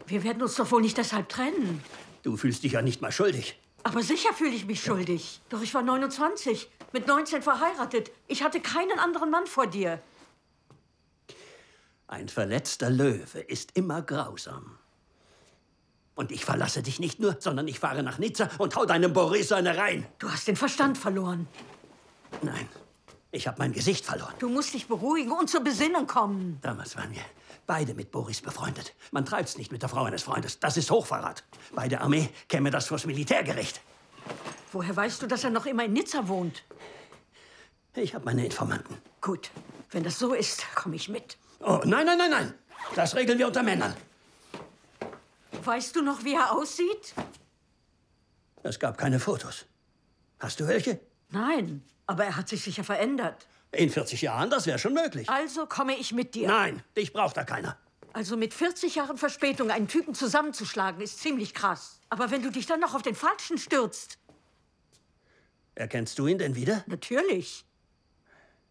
Wir werden uns doch wohl nicht deshalb trennen. Du fühlst dich ja nicht mal schuldig. Aber sicher fühle ich mich schuldig. Doch ich war 29, mit 19 verheiratet. Ich hatte keinen anderen Mann vor dir. Ein verletzter Löwe ist immer grausam. Und ich verlasse dich nicht nur, sondern ich fahre nach Nizza und hau deinem Boris eine rein. Du hast den Verstand verloren. Nein, ich habe mein Gesicht verloren. Du musst dich beruhigen und zur Besinnung kommen. Damals waren wir beide mit Boris befreundet. Man treibt's nicht mit der Frau eines Freundes. Das ist Hochverrat. Bei der Armee käme das vors Militärgericht. Woher weißt du, dass er noch immer in Nizza wohnt? Ich habe meine Informanten. Gut, wenn das so ist, komme ich mit. Oh, nein, nein, nein, nein. Das regeln wir unter Männern. Weißt du noch, wie er aussieht? Es gab keine Fotos. Hast du welche? Nein, aber er hat sich sicher verändert. In 40 Jahren, das wäre schon möglich. Also komme ich mit dir. Nein, dich braucht da keiner. Also mit 40 Jahren Verspätung einen Typen zusammenzuschlagen, ist ziemlich krass. Aber wenn du dich dann noch auf den Falschen stürzt... Erkennst du ihn denn wieder? Natürlich.